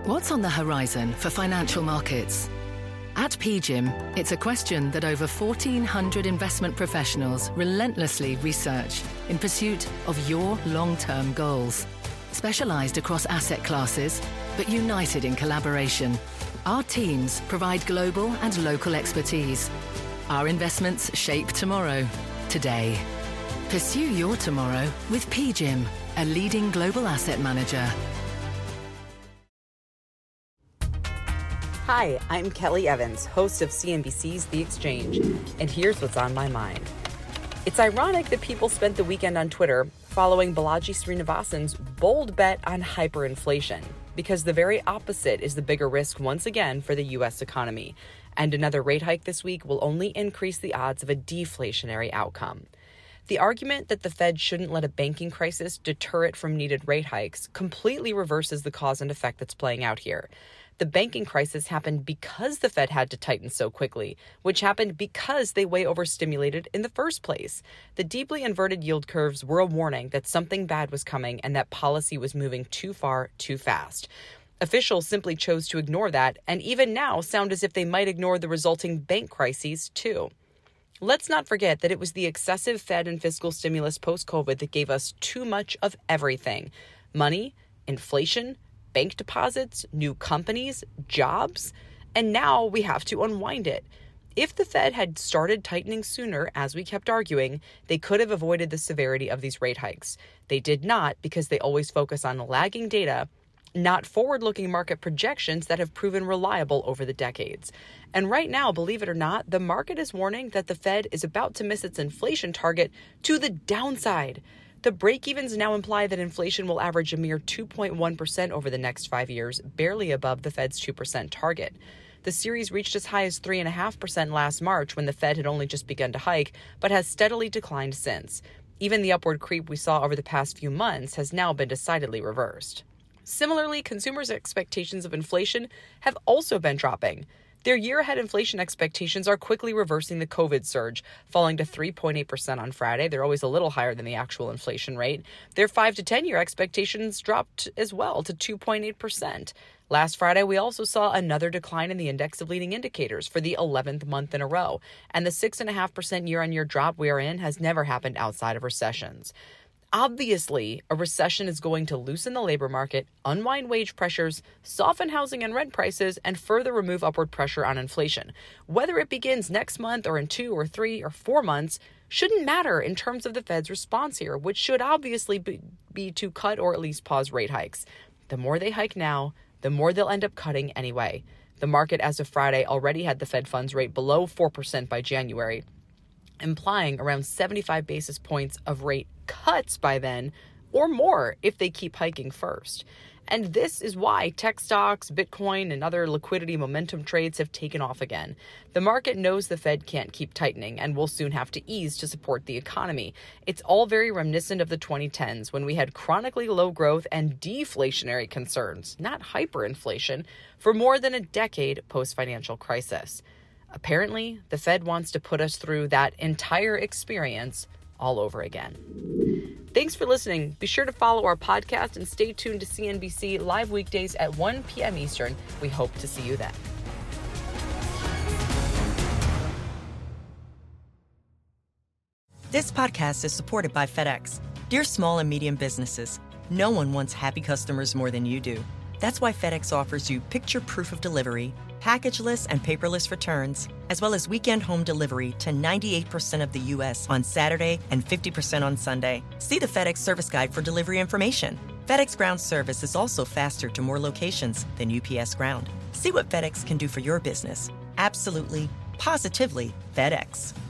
What's on the horizon for financial markets? At PGIM, it's a question that over 1,400 investment professionals relentlessly research in pursuit of your long-term goals. Specialised across asset classes, but united in collaboration, our teams provide global and local expertise. Our investments shape tomorrow, today. Pursue your tomorrow with PGIM, a leading global asset manager. Hi, I'm Kelly Evans, host of CNBC's The Exchange, and here's what's on my mind. It's ironic that people spent the weekend on Twitter following Balaji Srinivasan's bold bet on hyperinflation, because the very opposite is the bigger risk once again for the U.S. economy, and another rate hike this week will only increase the odds of a deflationary outcome. The argument that the Fed shouldn't let a banking crisis deter it from needed rate hikes completely reverses the cause and effect that's playing out here. The banking crisis happened because the Fed had to tighten so quickly, which happened because they way overstimulated in the first place. The deeply inverted yield curves were a warning that something bad was coming and that policy was moving too far, too fast. Officials simply chose to ignore that, and even now sound as if they might ignore the resulting bank crises, too. Let's not forget that it was the excessive Fed and fiscal stimulus post-COVID that gave us too much of everything. Money, inflation, bank deposits, new companies, jobs, and now we have to unwind it. If the Fed had started tightening sooner, as we kept arguing, they could have avoided the severity of these rate hikes. They did not, because they always focus on lagging data, not forward-looking market projections that have proven reliable over the decades. And right now, believe it or not, the market is warning that the Fed is about to miss its inflation target to the downside. The break-evens now imply that inflation will average a mere 2.1% over the next 5 years, barely above the Fed's 2% target. The series reached as high as 3.5% last March when the Fed had only just begun to hike, but has steadily declined since. Even the upward creep we saw over the past few months has now been decidedly reversed. Similarly, consumers' expectations of inflation have also been dropping. Their year-ahead inflation expectations are quickly reversing the COVID surge, falling to 3.8% on Friday. They're always a little higher than the actual inflation rate. Their 5 to 10-year expectations dropped as well to 2.8%. Last Friday, we also saw another decline in the index of leading indicators for the 11th month in a row, and the 6.5% year-on-year drop we are in has never happened outside of recessions. Obviously, a recession is going to loosen the labor market, unwind wage pressures, soften housing and rent prices, and further remove upward pressure on inflation. Whether it begins next month or in 2 or 3 or 4 months shouldn't matter in terms of the Fed's response here, which should obviously be to cut or at least pause rate hikes. The more they hike now, the more they'll end up cutting anyway. The market as of Friday already had the Fed funds rate below 4% by January, implying around 75 basis points of rate cuts by then, or more if they keep hiking first. And this is why tech stocks, Bitcoin, and other liquidity momentum trades have taken off again. The market knows the Fed can't keep tightening and will soon have to ease to support the economy. It's all very reminiscent of the 2010s when we had chronically low growth and deflationary concerns, not hyperinflation, for more than a decade post-financial crisis. Apparently, the Fed wants to put us through that entire experience all over again. Thanks for listening. Be sure to follow our podcast and stay tuned to CNBC live weekdays at 1 p.m. Eastern. We hope to see you then. This podcast is supported by FedEx. Dear small and medium businesses, no one wants happy customers more than you do. That's why FedEx offers you picture proof of delivery, packageless and paperless returns, as well as weekend home delivery to 98% of the U.S. on Saturday and 50% on Sunday. See the FedEx service guide for delivery information. FedEx Ground service is also faster to more locations than UPS Ground. See what FedEx can do for your business. Absolutely, positively FedEx.